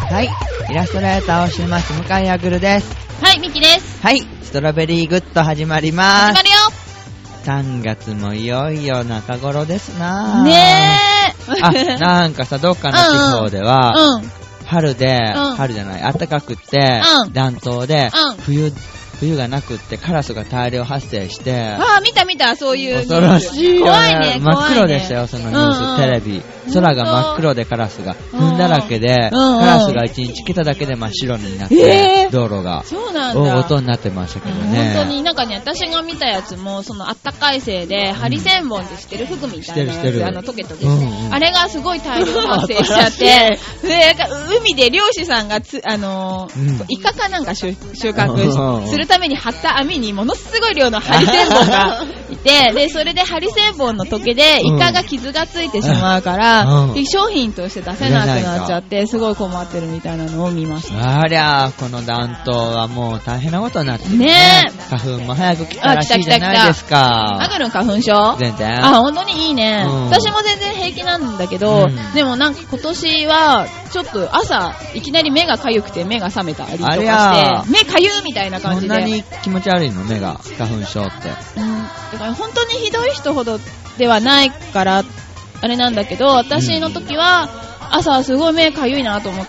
はい、イラストレーターをしてます向井あぐるです。 はい、ミキです。 はい、ストロベリーグッド始まります。 始まるよ。 3月もいよいよ中頃ですなぁ。 ねー。なんかさ、どっかの地方では、春で、春じゃない、暖かくって、暖冬で、冬がなくってカラスが大量発生して、 見た、そういうニュース。 恐ろしいよね。 怖いね。 真っ黒でしたよ、そのニュース、テレビ。空が真っ黒でカラスが、踏んだらけで、カラスが一日来ただけで真っ白になって、道路が、 そうなんだ。 大音になってましたけどね。 本当になんかね、私が見たやつも、そのあったかいせいで、ハリセンボンって知ってる服みたいなやつ、トゲトゲ。あれがすごすごい大量発生しちゃって、で、海で漁師さんがイカかなんか収穫するために張った網にものすごい量のハリセンボンがいて、で、それでハリセンボンの時でイカが傷がついてしまうから、商品として出せなくなっちゃって、すごい困ってるみたいなのを見ました。 ありゃ、この暖冬はもう大変なことになってるね。花粉も早く来たらしいじゃないですか。 アグルン花粉症？ 全然。 本当にいいね。私も全然平気なんだけど、でもなんか今年はちょっと朝いきなり目がかゆくて目が覚めたりとかして、目かゆみたいな感じで。 そんなに気持ち悪いの？目が花粉症って。 だから本当にひどい人ほどではないからあれなんだけど、私の時は朝すごい目かゆいなと思って、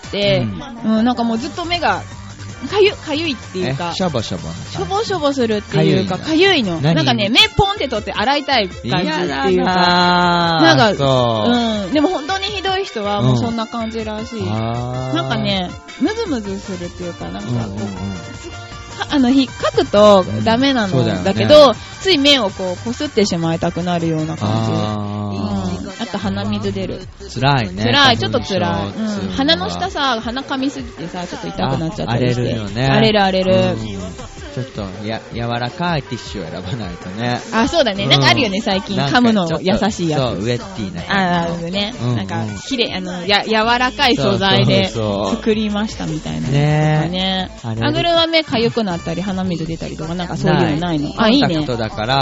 なんかもうずっと目がかゆいっていうか、 しょぼしょぼするっていうか、かゆいの。なんかね、目ポンって取って洗いたい感じっていうか、なんか、でも本当にひどい人はもうそんな感じらしい。なんかね、ムズムズするっていうか、なんかこう、書くとダメなのだけど、つい目をこすってしまいたくなるような感じ。あと鼻水出る。 辛いね。 ちょっと辛い。鼻の下さ、鼻噛みすぎてさ、ちょっと痛くなっちゃったりして。 荒れるよね。 荒れる。 ちょっと柔らかいティッシュを選ばないとね。 そうだね。なんかあるよね、最近。噛むの優しいやつ。 そう、ウェッティーなやつ。 ね。なんか、きれい、柔らかい素材で作りましたみたいな。ね。アグルは目かゆくなったり、鼻水出たりとか、なんかそういうのないの？いいね。 コンタクトだから、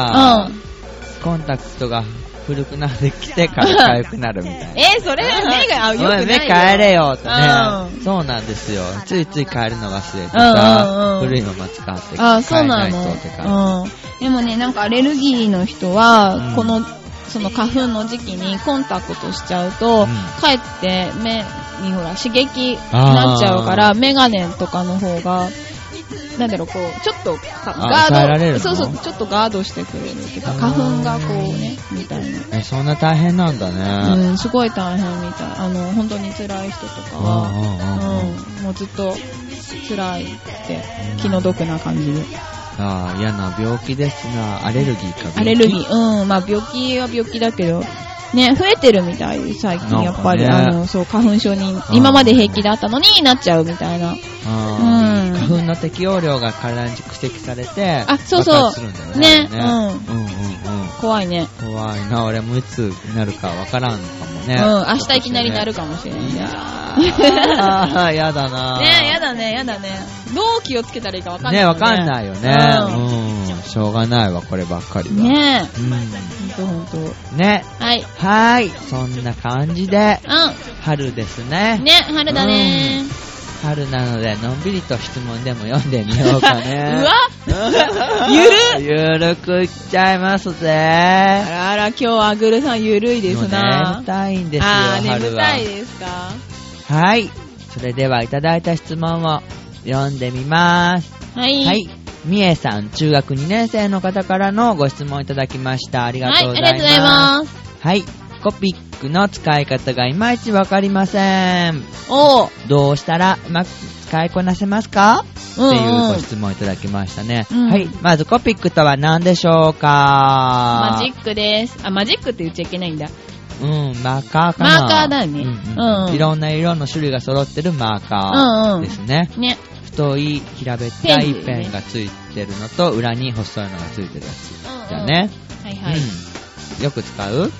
コンタクトが古くなってきてからかゆくなるみたいな。 それ目が良くないよ。 目変えれよってね。そうなんですよ。ついつい変えるのが末とか、古いのも使って変えないとって感じ。でもね、なんかアレルギーの人は、その花粉の時期にコンタクトしちゃうと、かえって目にほら刺激になっちゃうから、メガネとかの方が、なんだろう、ちょっとガード、ちょっとガードしてくれるっていうか、花粉がね、みたいな。 そんな大変なんだね。 すごい大変みたい。本当に辛い人とかは、もうずっと辛いって気の毒な感じで。 嫌な病気ですな。アレルギーか。 アレルギー。まあ病気は病気だけど、ね、増えてるみたい、最近やっぱり、花粉症に、今まで平気だったのになっちゃうみたいな。 花粉の適応量が体に蓄積されて、 そうそう。ね。怖いね。 怖いな。俺もいつなるかわからんかもね。 明日いきなりなるかもしれない。 やだな。 ね、やだね。どう気をつけたらいいかわかんない。 ね、わかんないよね。しょうがないわ、こればっかりは。 ね。ほんと。 ね。 はい。 そんな感じで、春ですね。 ね、春だね。 春なので、のんびりと質問でも読んでみようかね。ゆるくいっちゃいますぜ。 あら、今日はアグルさんゆるいですな。 眠たいんですよ、春は。 眠たいですか。 はい。それではいただいた質問を読んでみます。 はい。 みえさん、中学2年生の方からのご質問いただきました。ありがとうございます。 ありがとうございます。 はい。コピックの使い方がいまいちわかりません。どうしたらうまく使いこなせますか？っていうご質問いただきましたね。はい。まずコピックとは何でしょうか？ マジックです。マジックって言っちゃいけないんだ。 マーカーかな。 マーカーだね。 いろんな色の種類が揃ってるマーカーですね。 ね。 太い平べったいペンがついてるのと、裏に細いのがついてるやつだね。よく使う？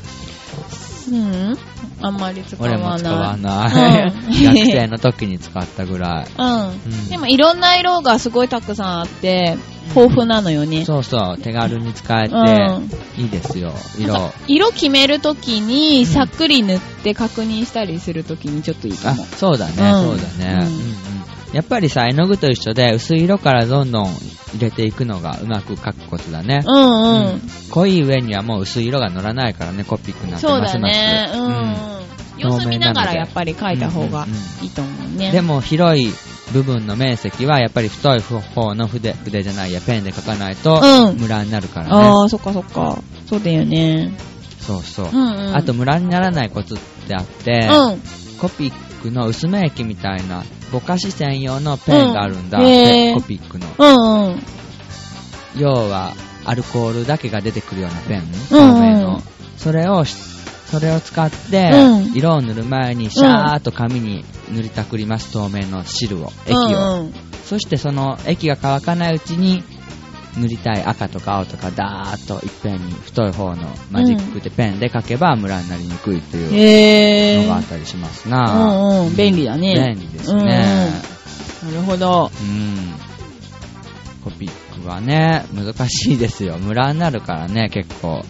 あんまり使わない。 俺も使わない。学生の時に使ったぐらい。 でもいろんな色がすごいたくさんあって、 豊富なのよね。 そうそう、手軽に使えて、いいですよ、 色決めるときに、さっくり塗って確認したりするときにちょっといいかも。 そうだね、そうだね。やっぱりさ、絵の具と一緒で薄い色からどんどん入れていくのがうまく描くコツだね。濃い上にはもう薄い色が乗らないからね、コピックなんてますます。 そうだね。様子見ながらやっぱり描いた方がいいと思うね。 でも広い部分の面積はやっぱり太い方の筆じゃないや、ペンで描かないとムラになるからね。 ああ、そっかそっか。そうだよね。 そうそう。あとムラにならないコツってあって、コピックの薄め液みたいなぼかし専用のペンがあるんだ、コピックの。要はアルコールだけが出てくるようなペン、透明の。それを使って、色を塗る前にシャーっと紙に塗りたくります、透明の汁を、液を。そしてその液が乾かないうちに塗りたい赤とか青とかダーッといっぺんに太い方のマジックでペンで描けばムラになりにくいというのがあったりしますな。 便利だね。 便利ですね。 なるほど。 コピックはね、難しいですよ。ムラになるからね、結構。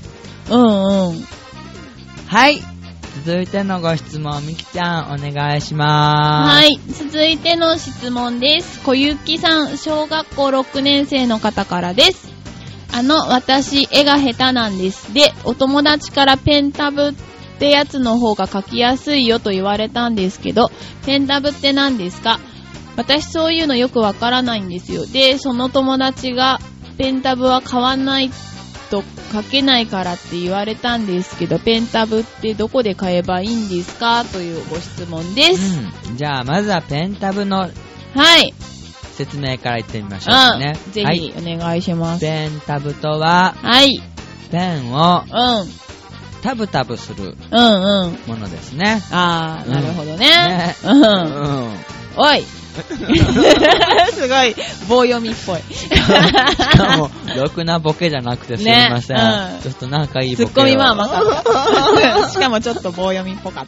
はい。続いてのご質問、みきちゃん、お願いしまーす。 はい。続いての質問です。小雪さん、小学校6年生の方からです。私、絵が下手なんです。で、お友達からペンタブってやつの方が描きやすいよと言われたんですけど、ペンタブって何ですか？私そういうのよくわからないんですよ。で、その友達が、ペンタブは買わないと書けないからって言われたんですけど、ペンタブってどこで買えばいいんですかというご質問です。 じゃあまずはペンタブの説明から言ってみましょうかね。 ぜひお願いします。 ペンタブとは、ペンをタブタブするものですね。 なるほどね。おいすごい棒読みっぽい。しかもろくなボケじゃなくてすみません。ちょっとなんかいいボケを。 ツッコミは甘かった。しかもちょっと棒読みっぽかった。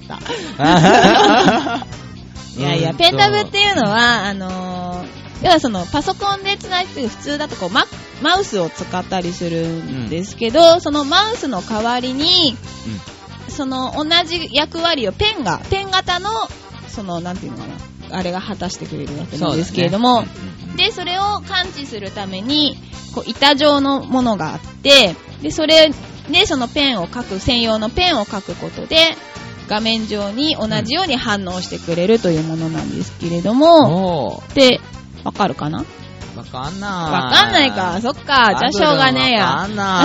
いやいや、ペンタブっていうのは要はそのパソコンでつないで普通だとこうマウスを使ったりするんですけど、そのマウスの代わりに、その同じ役割をペン型のそのなんていうのかな。あれが果たしてくれるわけなんですけれども、でそれを感知するためにこう板状のものがあって、でそれでそのペンを書く専用のペンを書くことで画面上に同じように反応してくれるというものなんですけれども、でわかるかな？ わかんない。 わかんないか。そっか。じゃあしょうがねえや。 わかんない。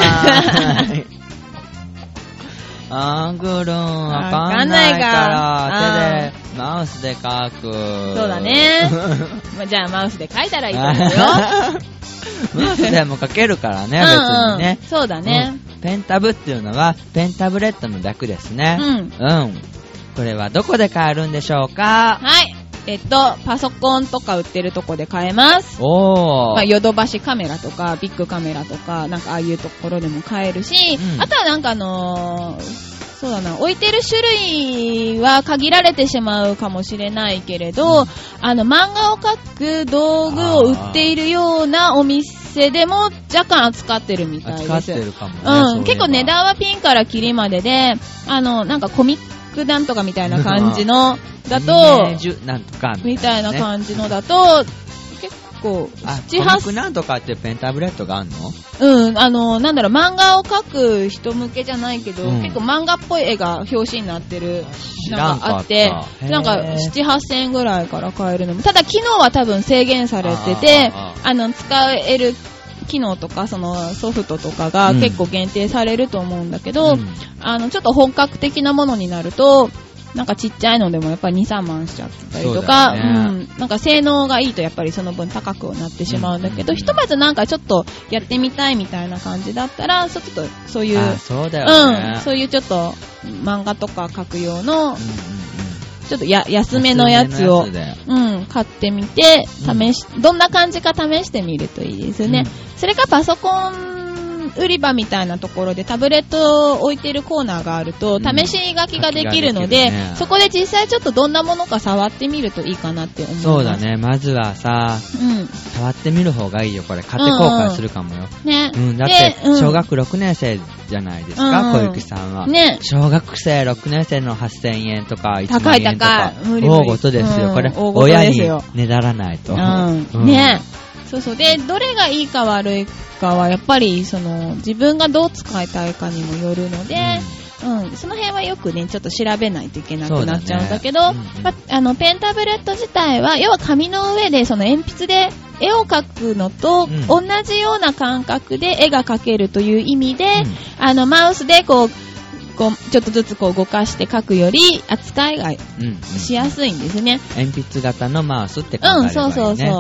アングルンわかんないから手でマウスで書く。 そうだね。じゃあマウスで書いたらいいと思うよ。 マウスでも書けるからね、別にね。 そうだね。 ペンタブっていうのはペンタブレットの略ですね。これはどこで買えるんでしょうか？ はい。パソコンとか売ってるとこで買えます。ヨドバシカメラとか、ビッグカメラとか、なんかああいうところでも買えるし、あとはなんかそうだな、置いてる種類は限られてしまうかもしれないけれど、漫画を描く道具を売っているようなお店でも若干扱ってるみたいです。 扱ってるかもね。 結構値段はピンからキリまでで、なんかコミックなんとかみたいな感じのだと、みたいな感じのだと、結構、 7、8。コミックなんとかってペンタブレットがあるの？なんだろう、漫画を描く人向けじゃないけど、結構漫画っぽい絵が表紙になってる、なんかあって、なんか7、8000円ぐらいから買えるのも。ただ機能は多分制限されてて、使える機能とかそのソフトとかが結構限定されると思うんだけど、ちょっと本格的なものになると、なんかちっちゃいのでもやっぱり2、3万しちゃったりとか、なんか性能がいいとやっぱりその分高くなってしまうんだけど、ひとまずなんかちょっとやってみたいみたいな感じだったら、ちょっとそういう、そういうちょっと漫画とか描く用の、ちょっと安めのやつを買ってみて、どんな感じか試してみるといいですね。それかパソコン売り場みたいなところでタブレットを置いてるコーナーがあると、試し書きができるので、そこで実際ちょっとどんなものか触ってみるといいかなって思います。 そうだね。まずはさ、触ってみる方がいいよ。これ買って後悔するかもよ。 ね。 だって小学6年生じゃないですか、小雪さんは。ね。小学生6年生の8000円とか1万円とか大事ですよ。これ親にねだらないと。 ね。そうそう。で、どれがいいか悪いかはやっぱり自分がどう使いたいかにもよるので、その辺はよくね、ちょっと調べないといけなくなっちゃうんだけど、ペンタブレット自体は、要は紙の上で鉛筆で絵を描くのと同じような感覚で絵が描けるという意味で、マウスでちょっとずつ動かして書くより扱いがしやすいんですね。 鉛筆型のマウスって考えればいいね。 そうそうそう。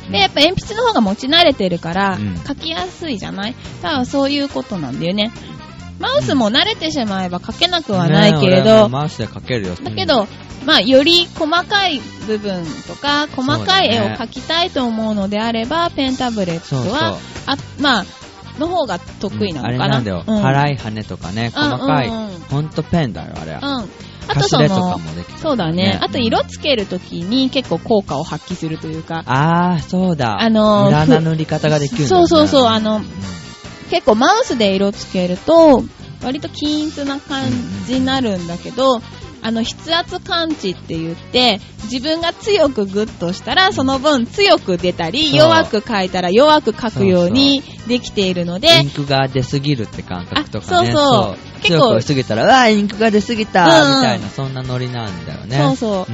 で、やっぱ鉛筆の方が持ち慣れてるから、書きやすいじゃない？多分そういうことなんだよね。マウスも慣れてしまえば書けなくはないけれど、 マウスで書けるよ。 だけど、より細かい部分とか、細かい絵を描きたいと思うのであれば、ペンタブレットは、の方が得意なのかな。 あれなんだよ。払い羽とかね、細かい。ほんとペンだよ、あれ。 あとそうだね。あと色つけるときに結構効果を発揮するというか。 そうだ。無駄な塗り方ができるんだよね。 そう。結構マウスで色つけると、割と均一な感じになるんだけど、筆圧感知って言って、自分が強くグッとしたら、その分強く出たり、弱く書いたら弱く書くようにできているので。 インクが出すぎるって感覚とかね。 そう。 結構強くしすぎたら、インクが出すぎた、みたいな、そんなノリなんだよね。 そう。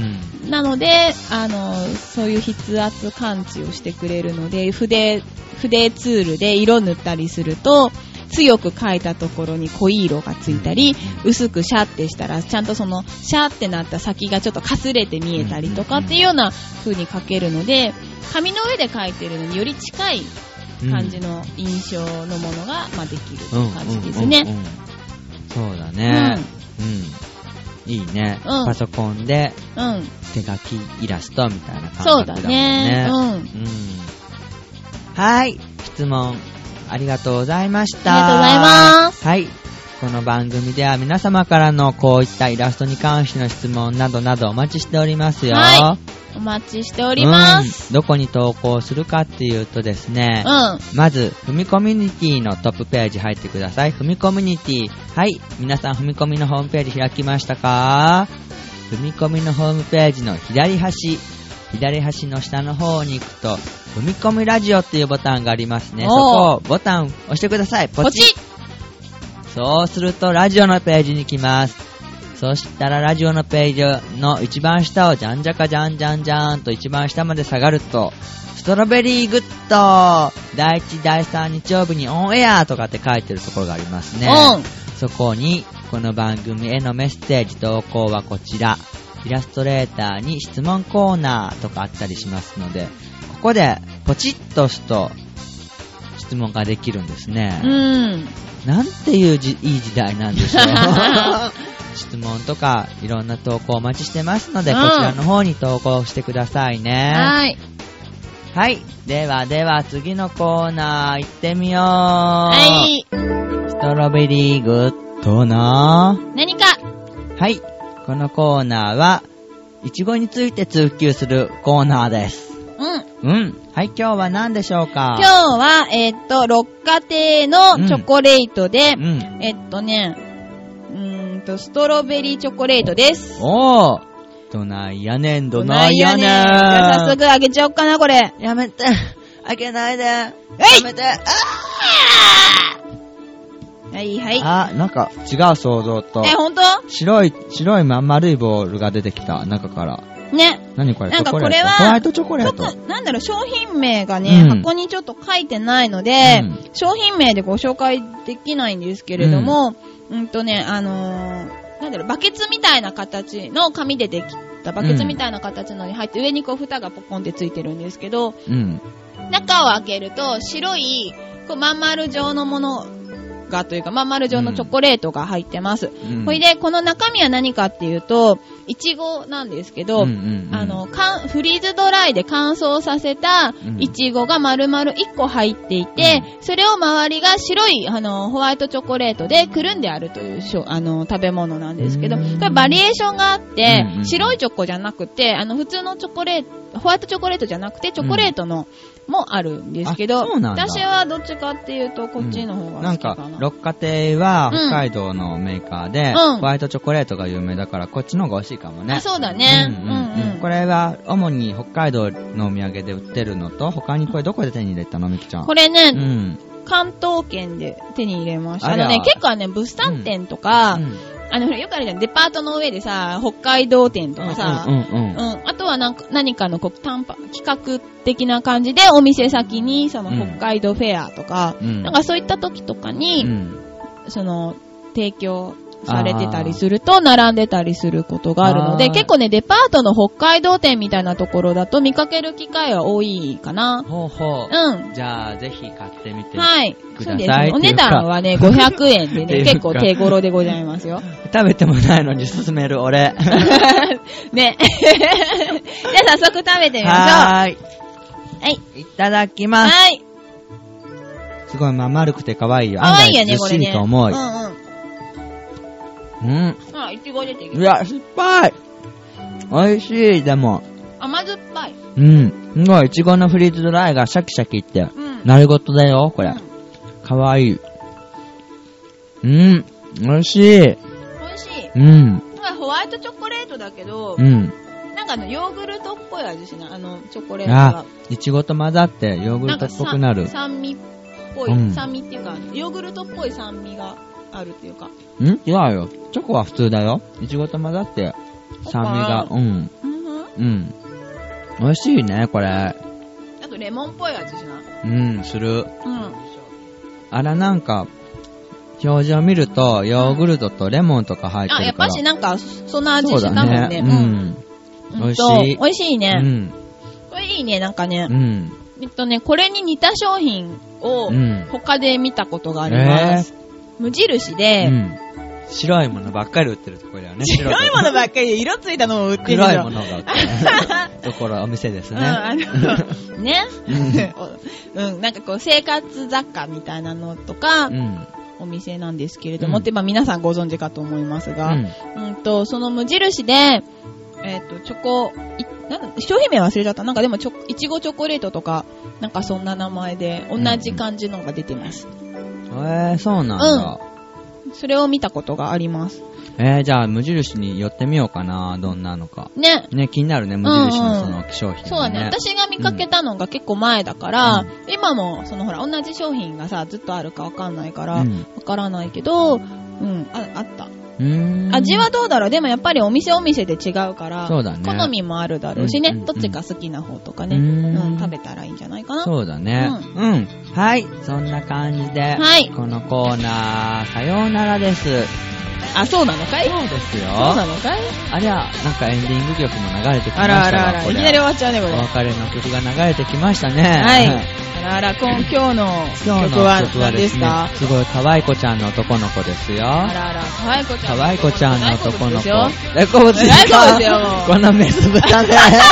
なので、そういう筆圧感知をしてくれるので、筆ツールで色塗ったりすると、強く描いたところに濃い色がついたり、薄くシャってしたらちゃんとシャってなった先がちょっとかすれて見えたりとかっていうような風に描けるので、紙の上で描いてるのにより近い感じの印象のものができるという感じですね。 そうだね。いいね。パソコンで手書きイラストみたいな感覚だもんね。そうだね。はい、質問ありがとうございました。 ありがとうございます。 はい。この番組では皆様からのこういったイラストに関しての質問などなどお待ちしておりますよ。 はい。お待ちしております。 どこに投稿するかっていうとですね、まず、ふみコミュニティのトップページ入ってください。ふみコミュニティ。はい。皆さん、ふみコミのホームページ開きましたか？ふみコミのホームページの左端の下の方に行くと、ふみこみラジオっていうボタンがありますね。そこをボタン押してください。ポチッ！そうするとラジオのページに来ます。そしたらラジオのページの一番下をじゃんじゃかじゃんじゃんじゃんと一番下まで下がると、ストロベリーグッド第1第3日曜日にオンエアとかって書いてるところがありますね。そこにこの番組へのメッセージ投稿はこちら。イラストレーターに質問コーナーとかあったりしますので、ここでポチッと押すと質問ができるんですね。なんていういい時代なんでしょう。質問とかいろんな投稿お待ちしてますので、こちらの方に投稿してくださいね。はい。では次のコーナー行ってみよう。はい。ストロベリーグッドな何か。 はい。このコーナーは、いちごについて追求するコーナーです。はい、今日は何でしょうか？ 今日は、六花亭のチョコレートで、ストロベリーチョコレートです。 どないやねん。じゃあ早速あげちゃおっかな、これ。 やめて。あげないで。やめて。 はいはい。 なんか違う想像と。 ほんと？ 白い丸いボールが出てきた、中から。 ね。 何これ？ なんかこれは、 ホワイトチョコレート。 商品名がね、箱にちょっと書いてないので、商品名でご紹介できないんですけれども、バケツみたいな形の紙でできたバケツみたいな形のに入って、上に蓋がポコンってついてるんですけど、中を開けると白いまん丸状のものがというか、まあ、丸状のチョコレートが入ってます。ほいで、この中身は何かっていうと、いちごなんですけど、フリーズドライで乾燥させたいちごが丸々1個入っていて、それを周りが白い、ホワイトチョコレートでくるんであるという食べ物なんですけど、これバリエーションがあって、白いチョコじゃなくて、普通のチョコレート、ホワイトチョコレートじゃなくて、チョコレートの、もあるんですけど、私はどっちかっていうと、こっちの方が好きかな。 なんか、六花亭は北海道のメーカーで、ホワイトチョコレートが有名だから、こっちの方が美味しいかもね。 そうだね。 これは、主に北海道のお土産で売ってるのと、他にこれどこで手に入れたの、みきちゃん。 これね、関東圏で手に入れました。結構ね、物産展とか、よくあるじゃん、デパートの上でさ、北海道店とかさ、あとは何かの企画的な感じでお店先に、その北海道フェアとか、なんかそういった時とかに、提供されてたりすると、並んでたりすることがあるので、結構ね、デパートの北海道店みたいなところだと見かける機会は多いかな。 じゃあ、ぜひ買ってみてください。 そうですね。お値段はね、500円でね、結構手頃でございますよ。 食べてもないのに勧める俺。 ね。じゃあ早速食べてみましょう。はい。 いただきます。はい。すごい、丸くて可愛いよ。案外ずっしりと重い。 いちご出てきた。 いや、酸っぱい。美味しい、でも。 甘酸っぱい。 すごい、いちごのフリーズドライがシャキシャキって。丸ごとだよ、これ。かわいい。美味しい。 美味しい。ホワイトチョコレートだけど、なんかヨーグルトっぽい味しない、チョコレートが。 いちごと混ざってヨーグルトっぽくなる。 酸味っぽい、酸味っていうか、ヨーグルトっぽい酸味があるっていうか。 違うよ。チョコは普通だよ。いちごと混ざって酸味が。美味しいね、これ。 あとレモンっぽい味しない？ する。あら、なんか、表示を見ると、ヨーグルトとレモンとか入ってるから。 やっぱしなんか、そんな味したもんね。 美味しい。 美味しいね。これいいね、なんかね。これに似た商品を他で見たことがあります。無印で、 白いものばっかり売ってるところだよね。 白いものばっかりで色ついたのを売ってるの。 黒いものが売ってるところ、お店ですね。 ね。なんかこう生活雑貨みたいなのとか、お店なんですけれども、って皆さんご存知かと思いますが、その無印で、チョコ、商品名忘れちゃった。なんかでもいちごチョコレートとか、なんかそんな名前で同じ感じのが出てます。 そうなんだ。 それを見たことがあります。 じゃあ無印に寄ってみようかな、どんなのか。 ね、 気になるね、無印のその商品、ね。 そうだね。私が見かけたのが結構前だから、今もほら同じ商品がさずっとあるかわかんないから、わからないけど、あった。味はどうだろう。でもやっぱりお店で違うから、 そうだね、好みもあるだろうしね、どっちが好きな方とかね、食べたらいいんじゃないかな。 そうだね。はい、そんな感じで、このコーナーさようならです。 そうなのかい？ そうですよ。 そうなのかい？ ありゃ、なんかエンディング曲も流れてきましたが、 いきなり終わっちゃうね、これ。 お別れの曲が流れてきましたね。 はい。今日の曲は何ですか？ すごい可愛い子ちゃんの男の子ですよ。 可愛い子ちゃん。 可愛い子ちゃんの男の子。 大好物ですよ。 このメス豚ね。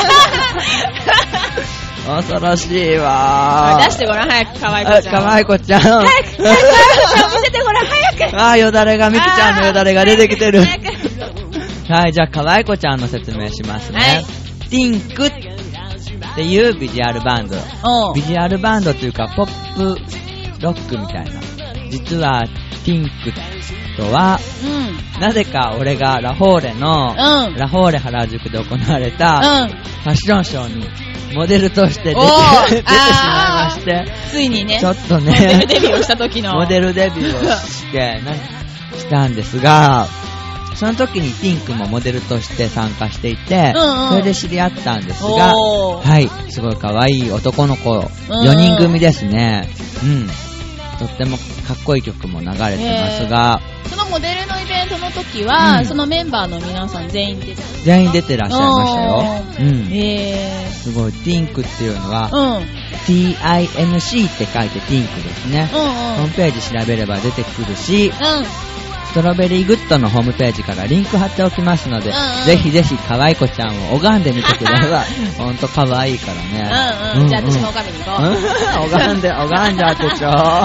恐ろしいわー。出してごらん、早く、可愛い子ちゃん。 可愛い子ちゃん。 早く、可愛い子ちゃん見せてごらん、早く。 よだれが、みきちゃんのよだれが出てきてる。はい、じゃあ、可愛い子ちゃんの説明しますね。ティンクっていうビジュアルバンド。ビジュアルバンドというか、ポップロックみたいな。実は、ティンクとは、なぜか俺がラフォーレの、ラフォーレ原宿で行われた、ファッションショーに、モデルとして出てしまいまして、 ついにね、 ちょっとね、 モデルデビューをした時のモデルデビューをしたんですが、その時にティンクもモデルとして参加していて、それで知り合ったんですが、はい、すごい可愛い男の子、4人組ですね。とってもかっこいい曲も流れてますが、 そのモデルのイベントのの時は、そのメンバーの皆さん全員出てらっしゃいましたよ。すごい。ティンクっていうのは、TINC って書いてティンクですね。ホームページ調べれば出てくるし、ストロベリーグッドのホームページからリンク貼っておきますので、ぜひぜひ可愛い子ちゃんを拝んでみてください。ほんと可愛いからね。 じゃあ私も拝みに行こう。 拝んじゃってちょ。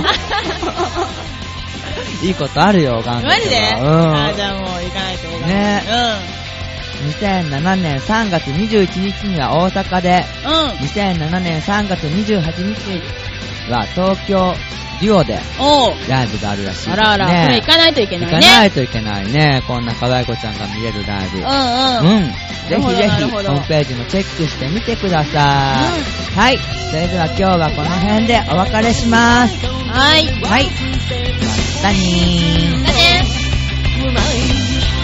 いいことあるよ、拝んで。 マジで？じゃあもう行かないと拝む。 ね。2007年3月21日には大阪で、2007年3月28日は東京デュオでライブがあるらしいですね。 あら、これ行かないといけないね。 行かないといけないね。こんな可愛い子ちゃんが見れるライブ。ぜひぜひホームページもチェックしてみてください。はい。それでは今日はこの辺でお別れします。 はい。 またねー。